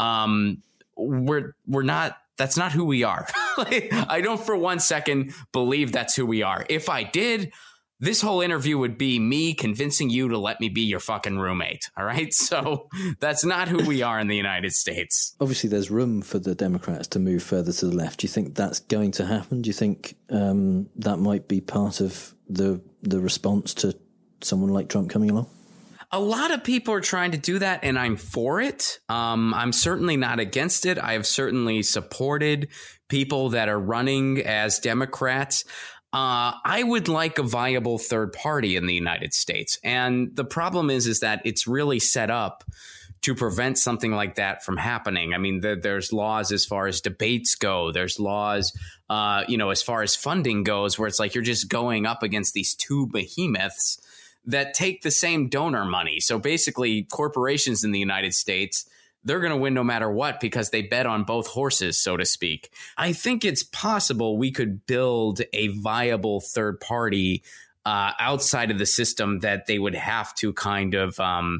We're not. That's not who we are. I don't for one second believe that's who we are. If I did, this whole interview would be me convincing you to let me be your fucking roommate. All right. So that's not who we are in the United States. Obviously, there's room for the Democrats to move further to the left. Do you think that's going to happen? Do you think that might be part of the response to someone like Trump coming along? A lot of people are trying to do that, and I'm for it. I'm certainly not against it. I have certainly supported people that are running as Democrats. I would like a viable third party in the United States. And the problem is that it's really set up to prevent something like that from happening. I mean, there's laws as far as debates go. There's laws, as far as funding goes, where it's like you're just going up against these two behemoths that take the same donor money. So basically, corporations in the United States, they're going to win no matter what because they bet on both horses, so to speak. I think it's possible we could build a viable third party outside of the system that they would have to kind of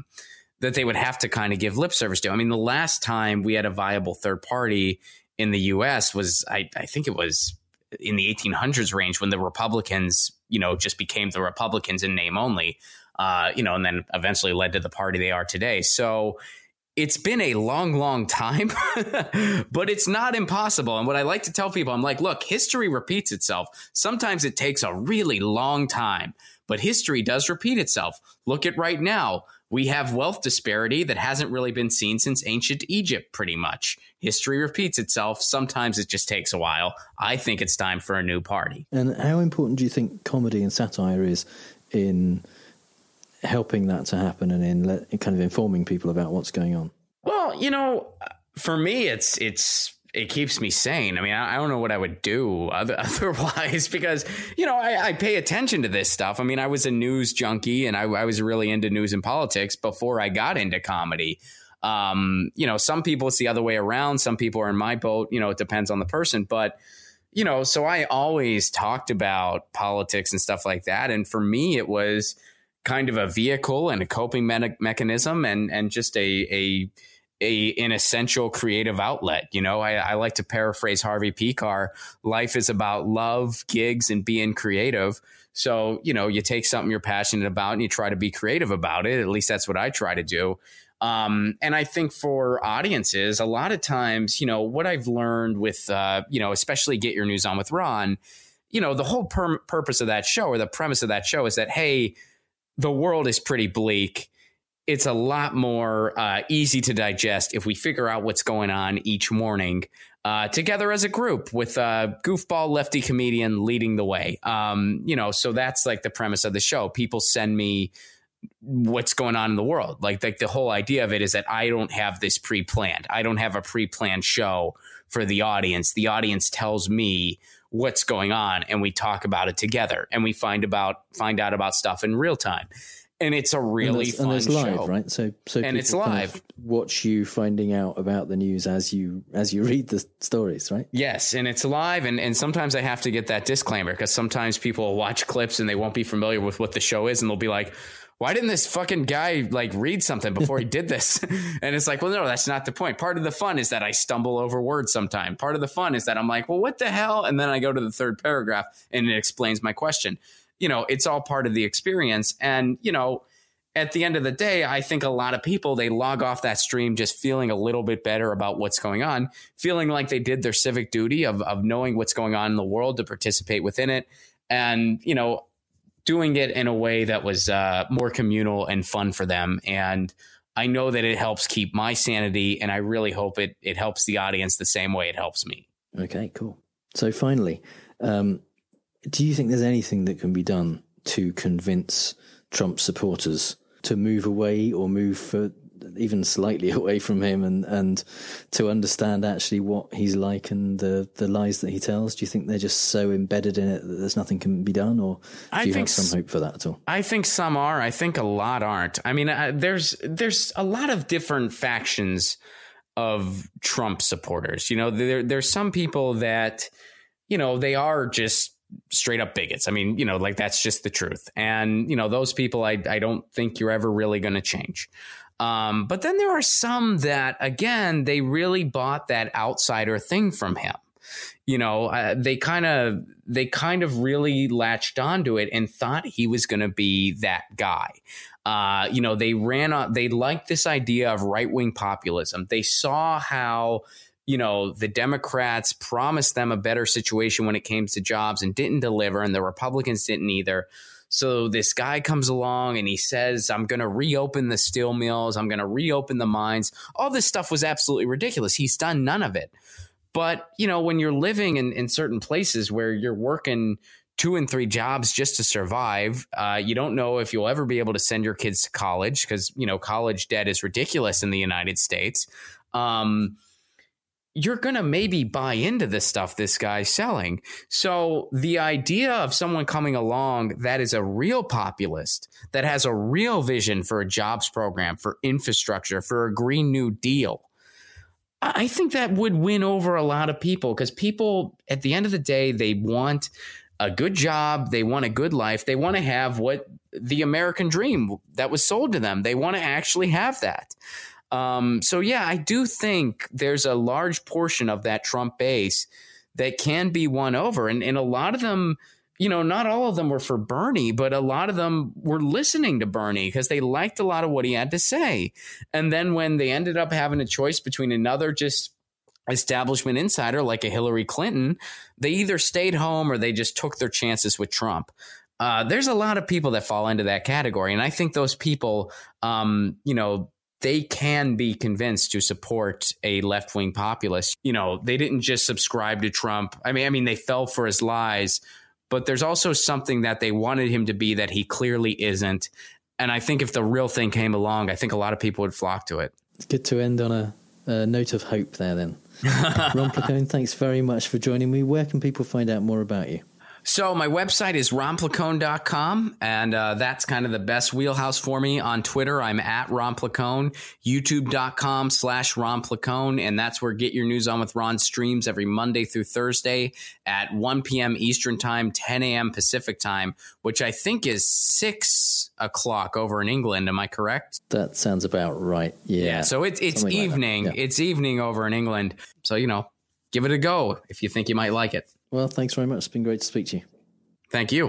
give lip service to. I mean, the last time we had a viable third party in the U.S. was, I think it was in the 1800s range when the Republicans, just became the Republicans in name only, and then eventually led to the party they are today. So it's been a long, long time, but it's not impossible. And what I like to tell people, I'm like, look, history repeats itself. Sometimes it takes a really long time, but history does repeat itself. Look at right now. We have wealth disparity that hasn't really been seen since ancient Egypt, pretty much. History repeats itself. Sometimes it just takes a while. I think it's time for a new party. And how important do you think comedy and satire is in helping that to happen and in kind of informing people about what's going on? Well, for me, it keeps me sane. I mean, I don't know what I would do otherwise because, I pay attention to this stuff. I mean, I was a news junkie and I was really into news and politics before I got into comedy. Some people it's the other way around. Some people are in my boat. It depends on the person. But, so I always talked about politics and stuff like that. And for me, it was kind of a vehicle and a coping mechanism and just an essential creative outlet. I like to paraphrase Harvey Pekar. Life is about love, gigs, and being creative. So, you take something you're passionate about and you try to be creative about it. At least that's what I try to do. And I think for audiences, a lot of times, what I've learned with, especially Get Your News On with Ron, the whole purpose of that show or the premise of that show is that, hey, the world is pretty bleak. It's a lot more easy to digest if we figure out what's going on each morning together as a group with a goofball lefty comedian leading the way. So that's like the premise of the show. People send me what's going on in the world. Like the whole idea of it is that I don't have this pre-planned. I don't have a pre-planned show for the audience. The audience tells me what's going on and we talk about it together and we find out about stuff in real time. And it's a really fun and it's live, show. Right? So and it's live. Kind of watch you finding out about the news as you read the stories, right? Yes, and it's live. And sometimes I have to get that disclaimer because sometimes people will watch clips and they won't be familiar with what the show is, and they'll be like, "Why didn't this fucking guy read something before he did this?" And it's like, well, no, that's not the point. Part of the fun is that I stumble over words sometimes. Part of the fun is that I'm like, well, what the hell? And then I go to the third paragraph and it explains my question. It's all part of the experience. And, at the end of the day, I think a lot of people, they log off that stream just feeling a little bit better about what's going on, feeling like they did their civic duty of knowing what's going on in the world to participate within it. And, doing it in a way that was more communal and fun for them. And I know that it helps keep my sanity. And I really hope it helps the audience the same way it helps me. Okay, cool. So finally, do you think there's anything that can be done to convince Trump supporters to move away or move even slightly away from him and to understand actually what he's like and the lies that he tells? Do you think they're just so embedded in it that there's nothing can be done, or do you have some hope for that at all? I think some are. I think a lot aren't. I mean, there's a lot of different factions of Trump supporters. There's some people that, they are just straight up bigots. I mean, that's just the truth. And, those people, I don't think you're ever really going to change. But then there are some that, again, they really bought that outsider thing from him. They kind of really latched onto it and thought he was going to be that guy. They liked this idea of right-wing populism. They saw how, the Democrats promised them a better situation when it came to jobs and didn't deliver, and the Republicans didn't either. So this guy comes along and he says, I'm going to reopen the steel mills. I'm going to reopen the mines. All this stuff was absolutely ridiculous. He's done none of it. But, when you're living in certain places where you're working 2 and 3 jobs just to survive, you don't know if you'll ever be able to send your kids to college because, college debt is ridiculous in the United States. You're going to maybe buy into the stuff this guy's selling. So the idea of someone coming along that is a real populist, that has a real vision for a jobs program, for infrastructure, for a Green New Deal, I think that would win over a lot of people, because people, at the end of the day, they want a good job. They want a good life. They want to have what the American dream that was sold to them. They want to actually have that. I do think there's a large portion of that Trump base that can be won over. And a lot of them, not all of them were for Bernie, but a lot of them were listening to Bernie because they liked a lot of what he had to say. And then when they ended up having a choice between another just establishment insider like a Hillary Clinton, they either stayed home or they just took their chances with Trump. There's a lot of people that fall into that category. And I think those people, they can be convinced to support a left-wing populist. They didn't just subscribe to Trump. I mean, they fell for his lies, but there's also something that they wanted him to be that he clearly isn't. And I think if the real thing came along, I think a lot of people would flock to it. It's good to end on a note of hope there then. Ron Placone, thanks very much for joining me. Where can people find out more about you? So my website is ronplacone.com, and that's kind of the best wheelhouse for me. On Twitter, I'm at Ron Placone, youtube.com/Ron Placone, and that's where Get Your News On with Ron streams every Monday through Thursday at 1 p.m. Eastern Time, 10 a.m. Pacific Time, which I think is 6 o'clock over in England. Am I correct? That sounds about right, yeah. So it's evening. Like It's evening over in England. So, give it a go if you think you might like it. Well, thanks very much. It's been great to speak to you. Thank you.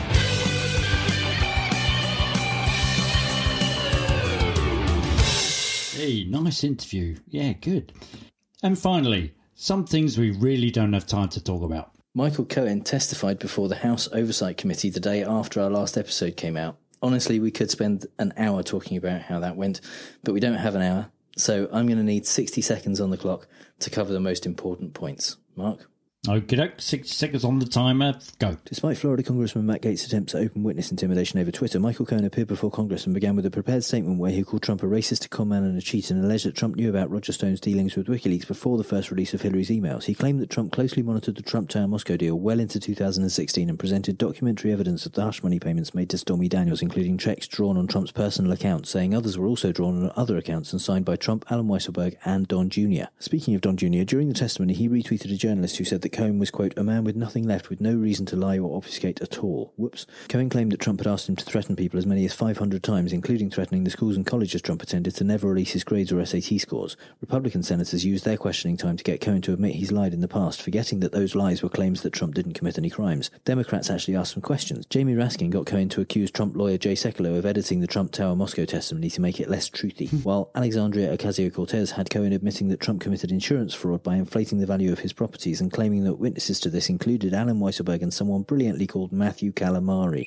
Hey, nice interview. Yeah, good. And finally, some things we really don't have time to talk about. Michael Cohen testified before the House Oversight Committee the day after our last episode came out. Honestly, we could spend an hour talking about how that went, but we don't have an hour, so I'm going to need 60 seconds on the clock to cover the most important points. Mark? Okay, 60 seconds on the timer. Go. Despite Florida Congressman Matt Gaetz' attempts at open witness intimidation over Twitter, Michael Cohen appeared before Congress and began with a prepared statement where he called Trump a racist, a con man and a cheat, and alleged that Trump knew about Roger Stone's dealings with WikiLeaks before the first release of Hillary's emails. He claimed that Trump closely monitored the Trump Tower Moscow deal well into 2016 and presented documentary evidence of the hush money payments made to Stormy Daniels, including checks drawn on Trump's personal account, saying others were also drawn on other accounts and signed by Trump, Alan Weisselberg, and Don Jr. Speaking of Don Jr., during the testimony, he retweeted a journalist who said that Cohen was, quote, a man with nothing left, with no reason to lie or obfuscate at all. Whoops. Cohen claimed that Trump had asked him to threaten people as many as 500 times, including threatening the schools and colleges Trump attended to never release his grades or SAT scores. Republican senators used their questioning time to get Cohen to admit he's lied in the past, forgetting that those lies were claims that Trump didn't commit any crimes. Democrats actually asked some questions. Jamie Raskin got Cohen to accuse Trump lawyer Jay Sekulow of editing the Trump Tower Moscow testimony to make it less truthy, while Alexandria Ocasio-Cortez had Cohen admitting that Trump committed insurance fraud by inflating the value of his properties and claiming that witnesses to this included Alan Weisselberg and someone brilliantly called Matthew Calamari.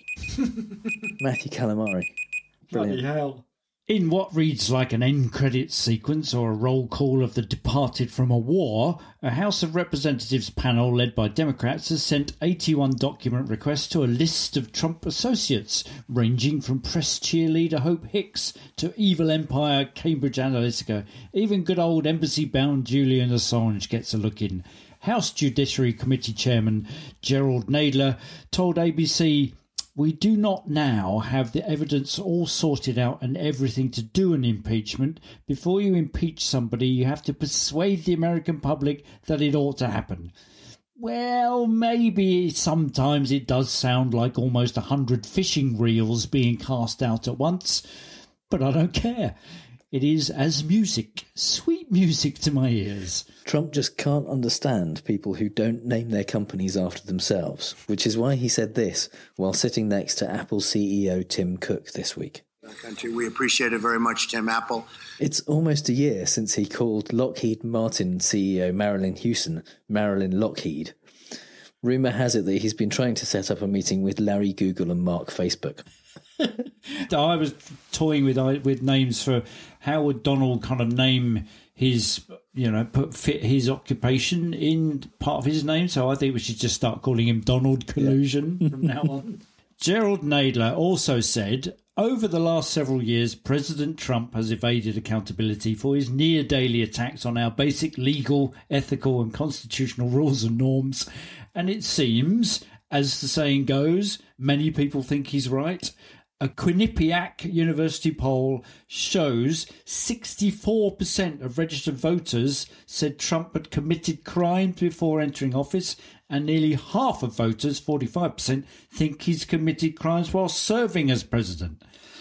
Matthew Calamari. Brilliant. Bloody hell. In what reads like an end credits sequence or a roll call of the departed from a war, a House of Representatives panel led by Democrats has sent 81 document requests to a list of Trump associates, ranging from press cheerleader Hope Hicks to evil empire Cambridge Analytica. Even good old embassy-bound Julian Assange gets a look in. House Judiciary Committee Chairman Gerald Nadler told ABC, "We do not now have the evidence all sorted out and everything to do an impeachment. Before you impeach somebody, you have to persuade the American public that it ought to happen." Well, maybe sometimes it does sound like almost 100 fishing reels being cast out at once, but I don't care. It is as music, sweet music to my ears. Trump just can't understand people who don't name their companies after themselves, which is why he said this while sitting next to Apple CEO Tim Cook this week. Country. We appreciate it very much, Tim Apple. It's almost a year since he called Lockheed Martin CEO Marilyn Hewson Marilyn Lockheed. Rumour has it that he's been trying to set up a meeting with Larry Google and Mark Facebook. I was toying with names for how would Donald kind of name his, fit his occupation in part of his name. So I think we should just start calling him Donald Collusion from now on. Gerald Nadler also said, over the last several years, President Trump has evaded accountability for his near-daily attacks on our basic legal, ethical and constitutional rules and norms. And it seems, as the saying goes, many people think he's right. A Quinnipiac University poll shows 64% of registered voters said Trump had committed crimes before entering office, and nearly half of voters, 45%, think he's committed crimes while serving as president.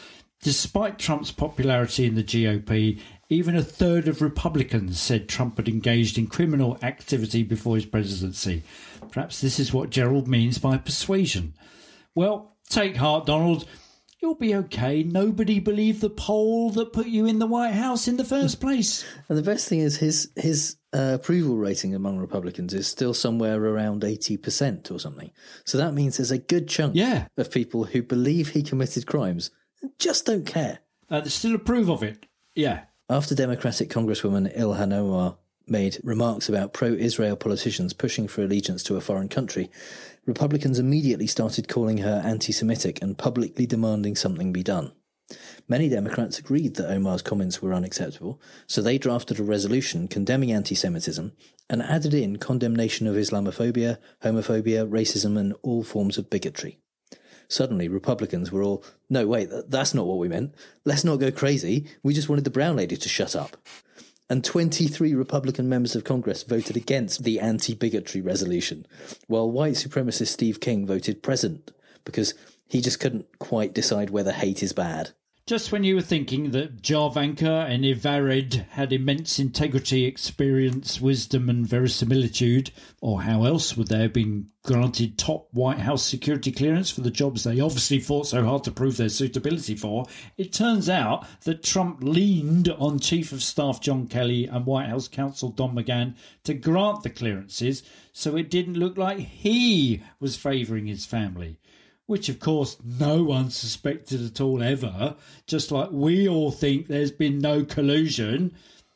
Despite Trump's popularity in the GOP, even a third of Republicans said Trump had engaged in criminal activity before his presidency. Perhaps this is what Gerald means by persuasion. Well, take heart, Donald. You'll be okay. Nobody believed the poll that put you in the White House in the first place. And the best thing is his approval rating among Republicans is still somewhere around 80% or something. So that means there's a good chunk of people who believe he committed crimes and just don't care. They still approve of it. Yeah. After Democratic Congresswoman Ilhan Omar made remarks about pro-Israel politicians pushing for allegiance to a foreign country, Republicans immediately started calling her anti-Semitic and publicly demanding something be done. Many Democrats agreed that Omar's comments were unacceptable, so they drafted a resolution condemning anti-Semitism and added in condemnation of Islamophobia, homophobia, racism and all forms of bigotry. Suddenly, Republicans were all, no, wait, that's not what we meant. Let's not go crazy. We just wanted the brown lady to shut up. And 23 Republican members of Congress voted against the anti-bigotry resolution, while white supremacist Steve King voted present because he just couldn't quite decide whether hate is bad. Just when you were thinking that Javanka and Ivarid had immense integrity, experience, wisdom and verisimilitude, or how else would they have been granted top White House security clearance for the jobs they obviously fought so hard to prove their suitability for, it turns out that Trump leaned on Chief of Staff John Kelly and White House counsel Don McGahn to grant the clearances so it didn't look like he was favouring his family. Which, of course, no one suspected at all ever, just like we all think there's been no collusion.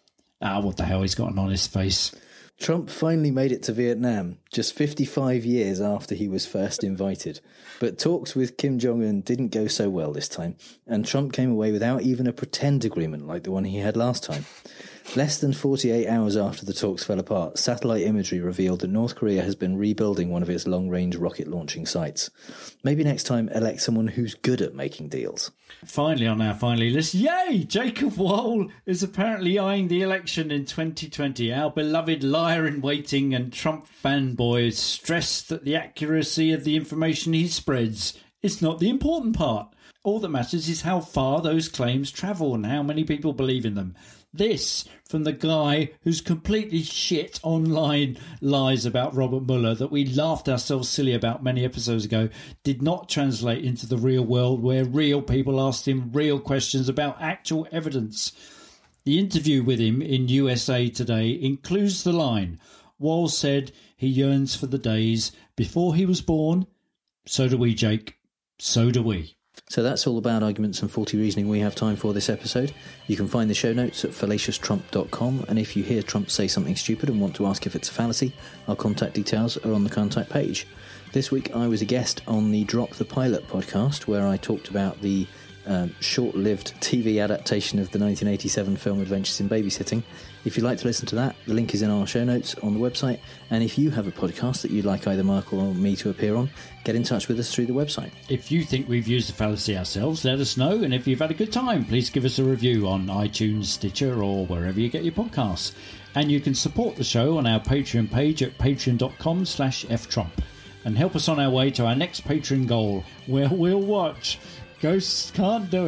What the hell, he's got an honest face. Trump finally made it to Vietnam, just 55 years after he was first invited. But talks with Kim Jong-un didn't go so well this time, and Trump came away without even a pretend agreement like the one he had last time. Less than 48 hours after the talks fell apart, satellite imagery revealed that North Korea has been rebuilding one of its long-range rocket launching sites. Maybe next time elect someone who's good at making deals. Finally on our finally list, yay! Jacob Wohl is apparently eyeing the election in 2020. Our beloved liar-in-waiting and Trump fanboy stressed that the accuracy of the information he spreads is not the important part. All that matters is how far those claims travel and how many people believe in them. This from the guy who's completely shit online lies about Robert Mueller that we laughed ourselves silly about many episodes ago did not translate into the real world where real people asked him real questions about actual evidence. The interview with him in USA Today includes the line, Wohl said he yearns for the days before he was born. So do we, Jake. So do we. So that's all the bad arguments and faulty reasoning we have time for this episode. You can find the show notes at fallacioustrump.com, and if you hear Trump say something stupid and want to ask if it's a fallacy, our contact details are on the contact page. This week I was a guest on the Drop the Pilot podcast, where I talked about the short-lived TV adaptation of the 1987 film Adventures in Babysitting. If you'd like to listen to that, the link is in our show notes on the website, and if you have a podcast that you'd like either Mark or me to appear on, get in touch with us through the website. If you think we've used a fallacy ourselves, let us know, and if you've had a good time, please give us a review on iTunes, Stitcher or wherever you get your podcasts. And you can support the show on our Patreon page at patreon.com/ftrump and help us on our way to our next Patreon goal, where we'll watch Ghosts Can't Do It.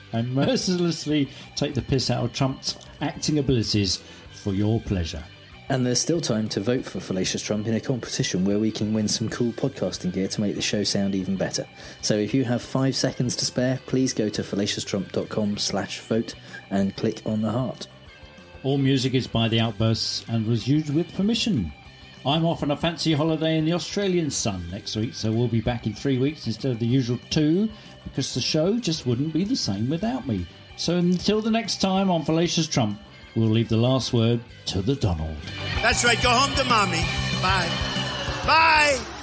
and mercilessly take the piss out of Trump's acting abilities for your pleasure. And there's still time to vote for Fallacious Trump in a competition where we can win some cool podcasting gear to make the show sound even better. So if you have 5 seconds to spare, please go to fallacioustrump.com/vote and click on the heart. All music is by The Outbursts and was used with permission. I'm off on a fancy holiday in the Australian sun next week, so we'll be back in 3 weeks instead of the usual 2, because the show just wouldn't be the same without me. So until the next time on Fallacious Trump, we'll leave the last word to the Donald. That's right. Go home to mommy. Bye. Bye.